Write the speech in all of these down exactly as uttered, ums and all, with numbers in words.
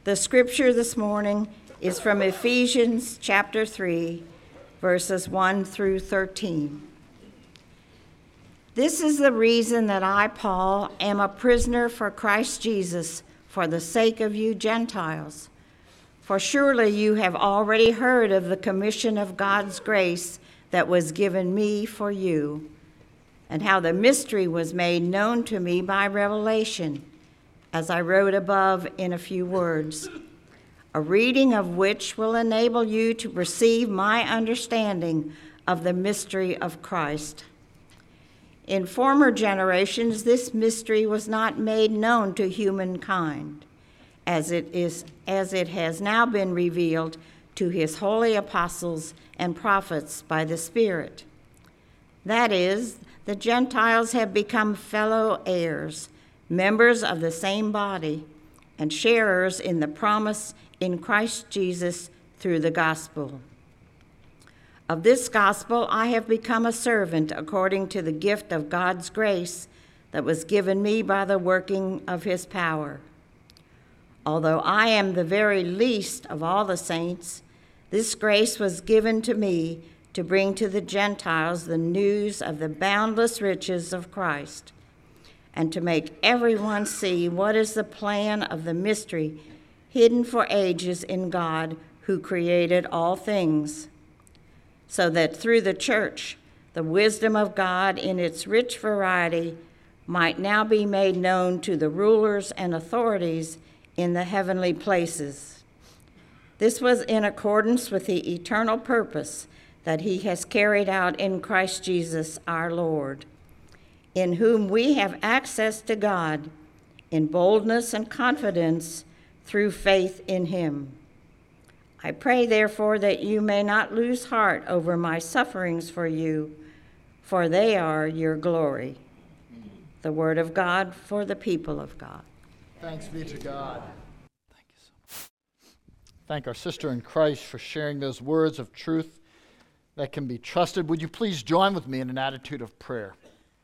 The scripture this morning is from Ephesians chapter three, verses one through thirteen. This is the reason that I, Paul, am a prisoner for Christ Jesus for the sake of you Gentiles. For surely you have already heard of the commission of God's grace that was given me for you, and how the mystery was made known to me by revelation, as I wrote above in a few words, a reading of which will enable you to perceive my understanding of the mystery of Christ. In former generations, this mystery was not made known to humankind, as it is, as it has now been revealed to his holy apostles and prophets by the Spirit. That is, the Gentiles have become fellow heirs, members of the same body, and sharers in the promise in Christ Jesus through the gospel. Of this gospel I have become a servant according to the gift of God's grace that was given me by the working of his power. Although I am the very least of all the saints, this grace was given to me to bring to the Gentiles the news of the boundless riches of Christ, and to make everyone see what is the plan of the mystery hidden for ages in God who created all things, so that through the church, the wisdom of God in its rich variety might now be made known to the rulers and authorities in the heavenly places. This was in accordance with the eternal purpose that he has carried out in Christ Jesus our Lord, in whom we have access to God in boldness and confidence through faith in him. I pray, therefore, that you may not lose heart over my sufferings for you, for they are your glory. The word of God for the people of God. Thanks be to God. Thank you so much. Thank our sister in Christ for sharing those words of truth that can be trusted. Would you please join with me in an attitude of prayer?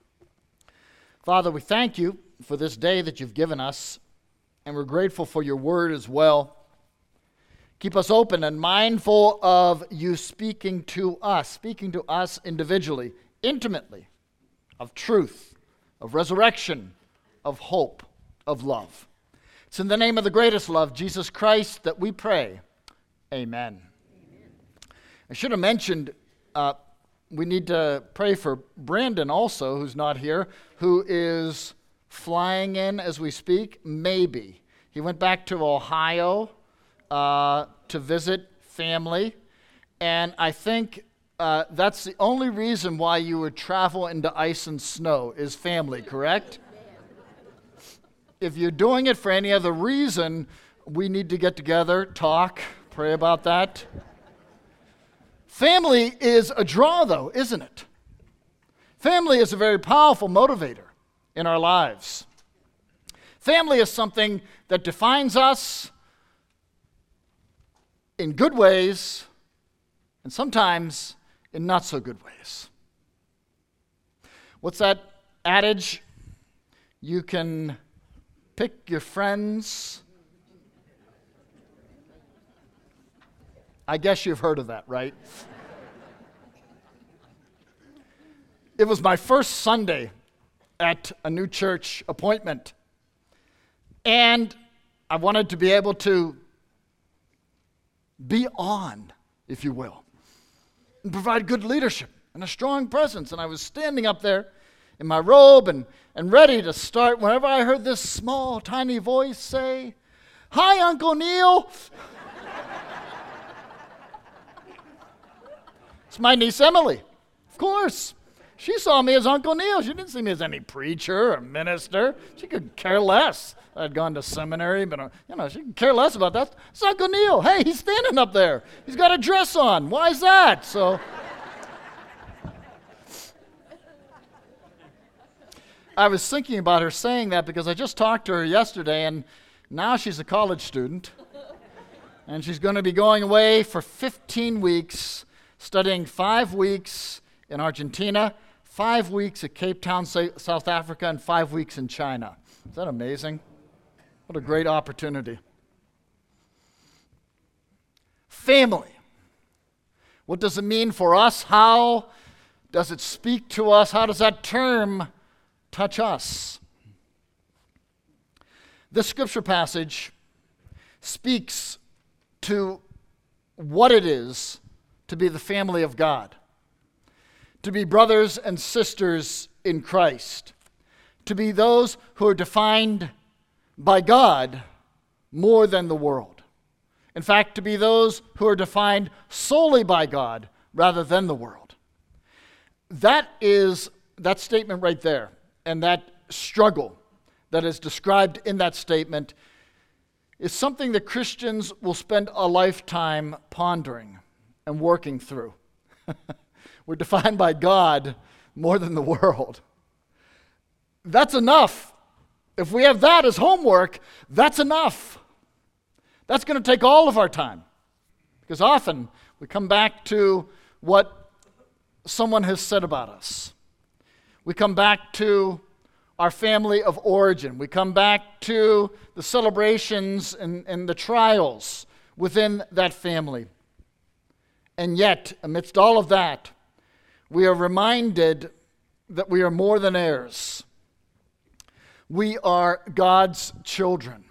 Father, we thank you for this day that you've given us, and we're grateful for your word as well. Keep us open and mindful of you speaking to us, speaking to us individually, intimately, of truth, of resurrection, of hope, of love. It's in the name of the greatest love, Jesus Christ, that we pray. Amen. Amen. I should have mentioned uh, we need to pray for Brandon also, who's not here, who is flying in as we speak, maybe. He went back to Ohio uh, to visit family, and I think uh, that's the only reason why you would travel into ice and snow is family, correct? If you're doing it for any other reason, we need to get together, talk, pray about that. Family is a draw, though, isn't it? Family is a very powerful motivator in our lives. Family is something that defines us in good ways and sometimes in not so good ways. What's that adage? You can pick your friends. I guess you've heard of that, right? It was my first Sunday at a new church appointment, and I wanted to be able to be on, if you will, and provide good leadership and a strong presence. And I was standing up there in my robe and, and ready to start whenever I heard this small, tiny voice say, "Hi, Uncle Neil." It's my niece Emily, of course. She saw me as Uncle Neil. She didn't see me as any preacher or minister. She could care less. I'd gone to seminary, but, uh, you know, she could care less about that. It's Uncle Neil. Hey, he's standing up there. He's got a dress on. Why is that? So I was thinking about her saying that because I just talked to her yesterday, and now she's a college student, and she's going to be going away for fifteen weeks, studying five weeks in Argentina, five weeks at Cape Town, South Africa, and five weeks in China. Is that amazing? What a great opportunity. family. What does it mean for us? How does it speak to us? How does that term touch us? This scripture passage speaks to what it is to be the family of God, to be brothers and sisters in Christ, to be those who are defined by God more than the world. In fact, to be those who are defined solely by God rather than the world. That is, that statement right there, and that struggle that is described in that statement is something that Christians will spend a lifetime pondering and working through. We're defined by God more than the world. That's enough. If we have that as homework, that's enough. That's going to take all of our time. Because often we come back to what someone has said about us. We come back to our family of origin. We come back to the celebrations and, and the trials within that family. And yet, amidst all of that, we are reminded that we are more than heirs. We are God's children.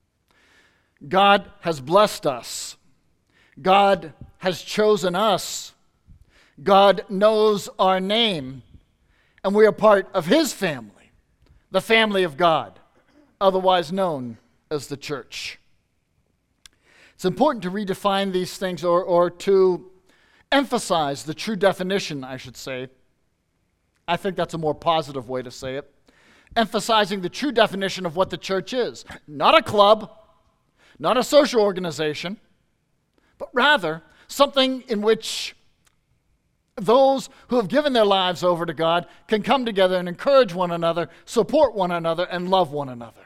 God has blessed us. God has chosen us. God knows our name, and we are part of His family, the family of God, otherwise known as the church. It's important to redefine these things, or, or to emphasize the true definition, I should say. I think that's a more positive way to say it. Emphasizing the true definition of what the church is. Not a club, not a social organization, but rather something in which those who have given their lives over to God can come together and encourage one another, support one another, and love one another.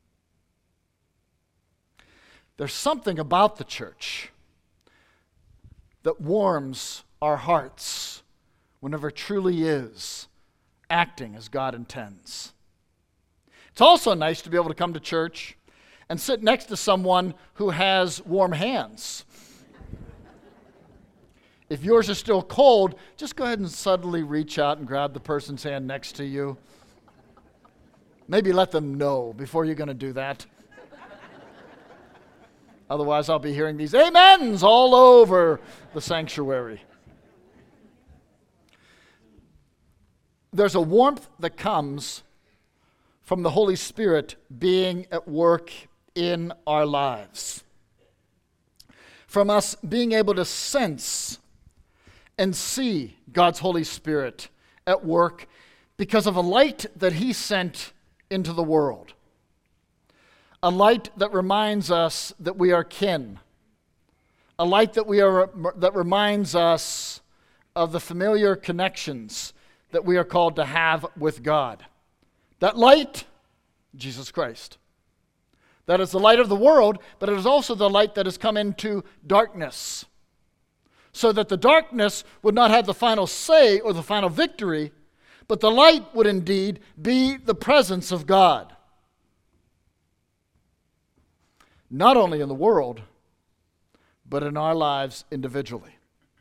There's something about the church that warms our hearts whenever it truly is acting as God intends. It's also nice to be able to come to church and sit next to someone who has warm hands. If yours are still cold, just go ahead and subtly reach out and grab the person's hand next to you. Maybe let them know before you're going to do that. Otherwise, I'll be hearing these amens all over the sanctuary. There's a warmth that comes from the Holy Spirit being at work in our lives. From us being able to sense and see God's Holy Spirit at work because of a light that He sent into the world. A light that reminds us that we are kin. A light that we are that reminds us of the familiar connections that we are called to have with God. That light, Jesus Christ. That is the light of the world, but it is also the light that has come into darkness. So that the darkness would not have the final say or the final victory, but the light would indeed be the presence of God. Not only in the world, but in our lives individually.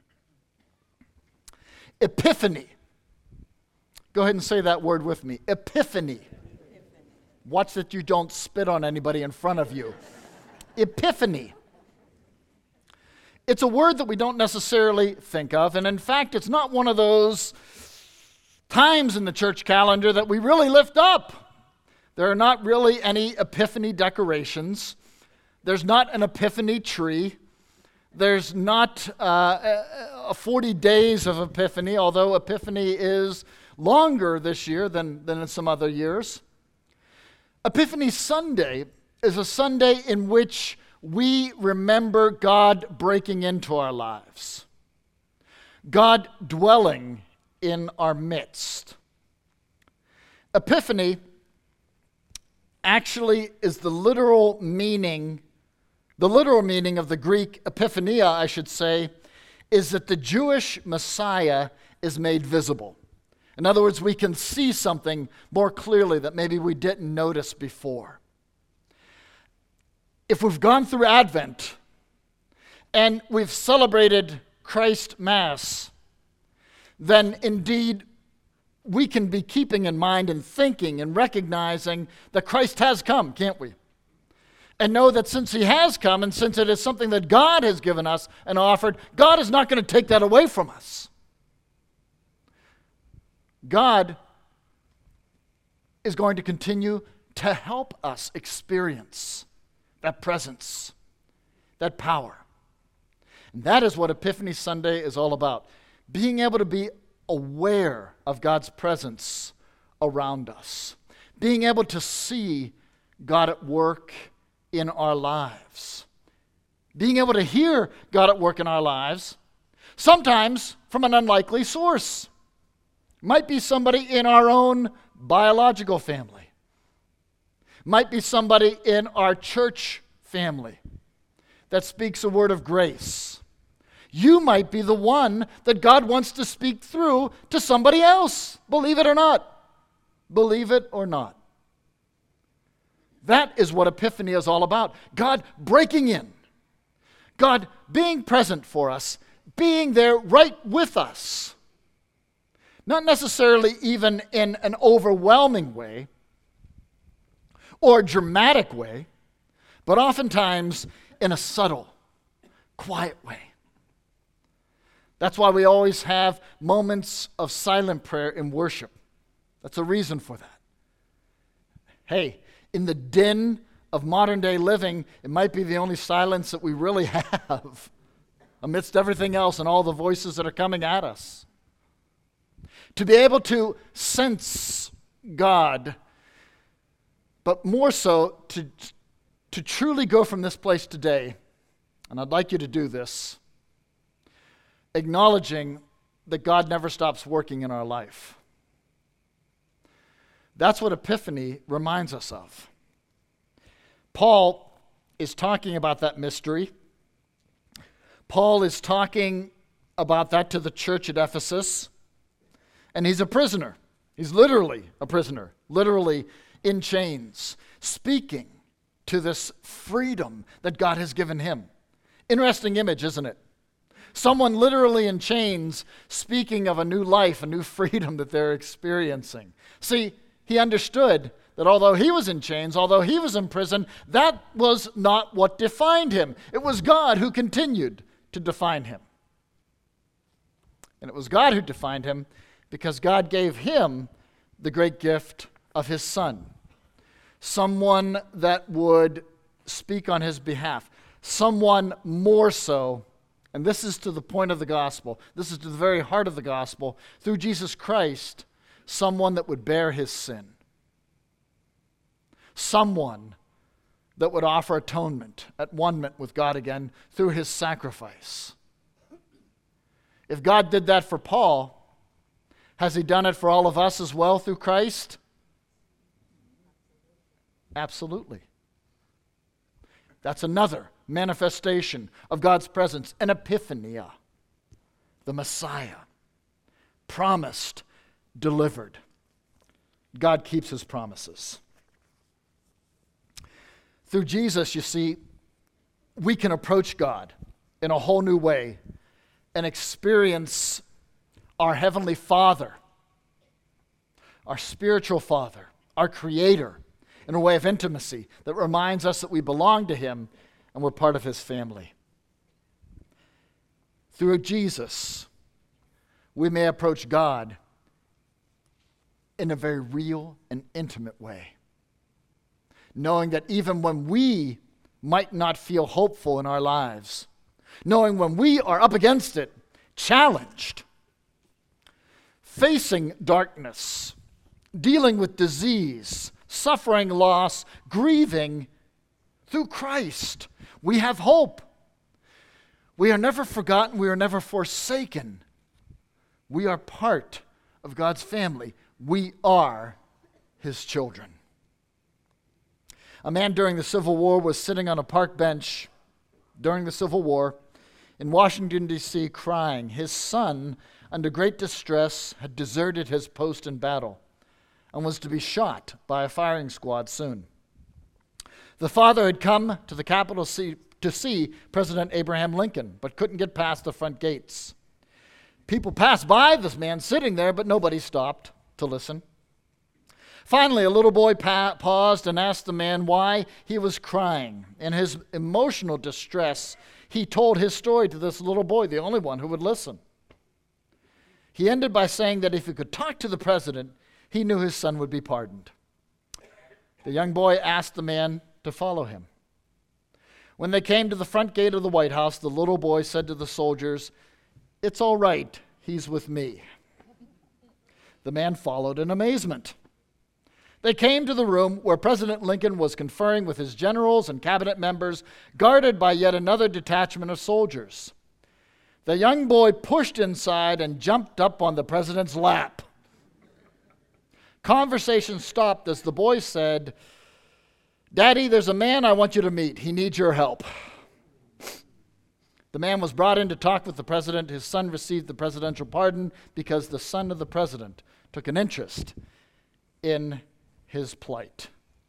Epiphany. Go ahead and say that word with me. Epiphany. Watch that you don't spit on anybody in front of you. Epiphany. It's a word that we don't necessarily think of, and in fact, it's not one of those times in the church calendar that we really lift up. There are not really any Epiphany decorations. There's not an Epiphany tree. There's not uh, a forty days of Epiphany, although Epiphany is longer this year than, than in some other years. Epiphany Sunday is a Sunday in which we remember God breaking into our lives, God dwelling in our midst. Epiphany actually is the literal meaning, the literal meaning of the Greek epiphania, I should say, is that the Jewish Messiah is made visible. In other words, we can see something more clearly that maybe we didn't notice before. If we've gone through Advent and we've celebrated Christ Mass, then indeed we can be keeping in mind and thinking and recognizing that Christ has come, can't we? And know that since he has come, and since it is something that God has given us and offered, God is not going to take that away from us. God is going to continue to help us experience that presence, that power. And that is what Epiphany Sunday is all about. Being able to be aware of God's presence around us. Being able to see God at work in our lives. Being able to hear God at work in our lives, sometimes from an unlikely source. Might be somebody in our own biological family. Might be somebody in our church family that speaks a word of grace. You might be the one that God wants to speak through to somebody else. Believe it or not. Believe it or not. That is what Epiphany is all about. God breaking in. God being present for us. Being there right with us. Not necessarily even in an overwhelming way or dramatic way, but oftentimes in a subtle, quiet way. That's why we always have moments of silent prayer in worship. That's a reason for that. Hey, in the din of modern day living, it might be the only silence that we really have amidst everything else and all the voices that are coming at us. To be able to sense God, but more so to, to truly go from this place today, and I'd like you to do this, acknowledging that God never stops working in our life. That's what Epiphany reminds us of. Paul is talking about that mystery. Paul is talking about that to the church at Ephesus. And he's a prisoner. He's literally a prisoner, literally in chains, speaking to this freedom that God has given him. Interesting image, isn't it? Someone literally in chains speaking of a new life, a new freedom that they're experiencing. See, he understood that although he was in chains, although he was in prison, that was not what defined him. It was God who continued to define him. And it was God who defined him because God gave him the great gift of his Son. Someone that would speak on his behalf. Someone more so, and this is to the point of the gospel, this is to the very heart of the gospel, through Jesus Christ, someone that would bear his sin. Someone that would offer atonement, at one-ment with God again, through his sacrifice. If God did that for Paul, has he done it for all of us as well through Christ? Absolutely. That's another manifestation of God's presence, an epiphania, the Messiah, promised, delivered. God keeps his promises. Through Jesus, you see, we can approach God in a whole new way and experience our Heavenly Father, our spiritual Father, our Creator, in a way of intimacy that reminds us that we belong to him and we're part of his family. Through Jesus, we may approach God in a very real and intimate way, knowing that even when we might not feel hopeful in our lives, knowing when we are up against it, challenged, facing darkness, dealing with disease, suffering, loss, grieving, through Christ, we have hope. We are never forgotten. We are never forsaken. We are part of God's family. We are his children. A man during the Civil War was sitting on a park bench during the Civil War in Washington, D C, crying. His son, under great distress, had deserted his post in battle and was to be shot by a firing squad soon. The father had come to the Capitol to see President Abraham Lincoln, but couldn't get past the front gates. People passed by this man sitting there, but nobody stopped to listen. Finally, a little boy pa- paused and asked the man why he was crying. In his emotional distress, he told his story to this little boy, the only one who would listen. He ended by saying that if he could talk to the president, he knew his son would be pardoned. The young boy asked the man to follow him. When they came to the front gate of the White House, the little boy said to the soldiers, "It's all right, he's with me." The man followed in amazement. They came to the room where President Lincoln was conferring with his generals and cabinet members, guarded by yet another detachment of soldiers. The young boy pushed inside and jumped up on the president's lap. Conversation stopped as the boy said, "Daddy, there's a man I want you to meet. He needs your help." The man was brought in to talk with the president. His son received the presidential pardon because the son of the president took an interest in his plight.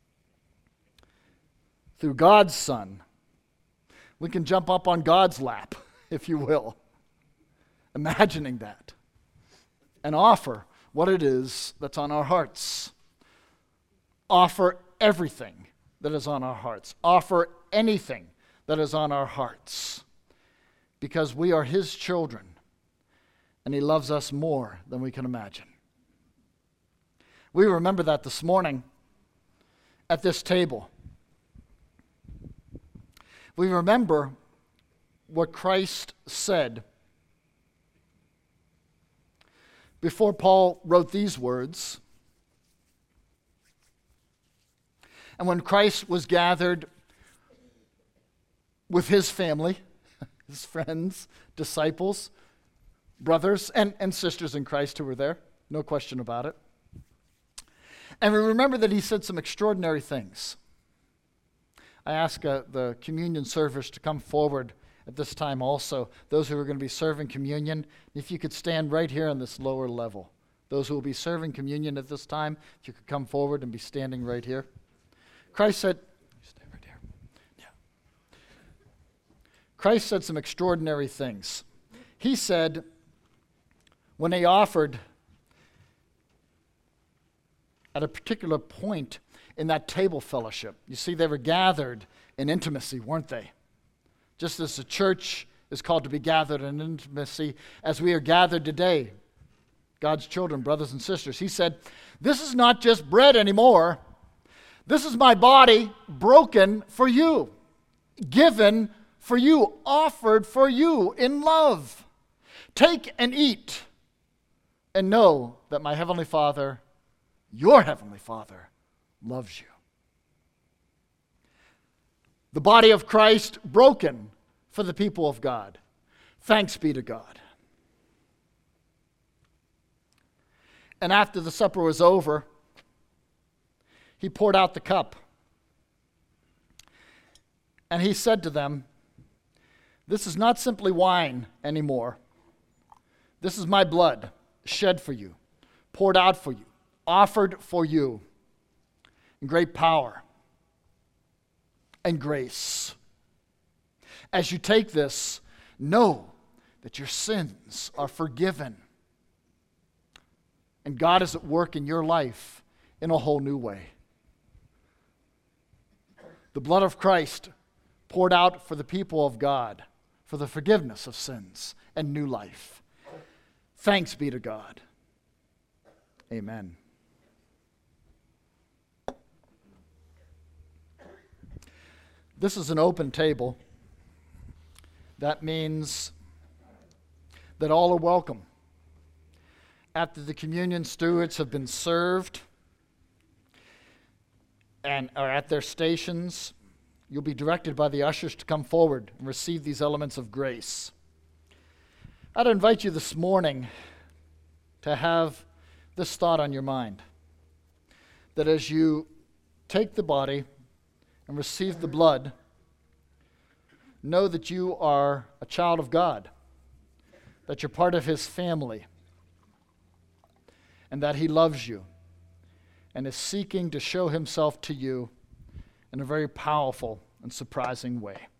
Through God's Son, we can jump up on God's lap, if you will, imagining that, and offer what it is that's on our hearts. Offer everything that is on our hearts. Offer anything that is on our hearts, because we are His children, and He loves us more than we can imagine. We remember that this morning at this table. We remember what Christ said before Paul wrote these words. And when Christ was gathered with His family, His friends, disciples, brothers, and, and sisters in Christ who were there, no question about it. And we remember that He said some extraordinary things. I ask uh, the communion servers to come forward at this time also, those who are going to be serving communion. If you could stand right here on this lower level. Those who will be serving communion at this time, if you could come forward and be standing right here. Christ said, stay right here. Yeah. Christ said some extraordinary things. He said, when He offered at a particular point in that table fellowship. You see, they were gathered in intimacy, weren't they? Just as the church is called to be gathered in intimacy, as we are gathered today, God's children, brothers and sisters. He said, "This is not just bread anymore. This is my body broken for you, given for you, offered for you in love. Take and eat, and know that my heavenly Father, your heavenly Father, loves you." The body of Christ broken for the people of God. Thanks be to God. And after the supper was over, He poured out the cup. And He said to them, "This is not simply wine anymore. This is my blood shed for you, poured out for you, offered for you in great power and grace. As you take this, know that your sins are forgiven. And God is at work in your life in a whole new way." The blood of Christ poured out for the people of God, for the forgiveness of sins and new life. Thanks be to God. Amen. This is an open table. That means that all are welcome. After the communion stewards have been served and are at their stations, you'll be directed by the ushers to come forward and receive these elements of grace. I'd invite you this morning to have this thought on your mind, that as you take the body and receive the blood, know that you are a child of God, that you're part of His family, and that He loves you and is seeking to show Himself to you in a very powerful and surprising way.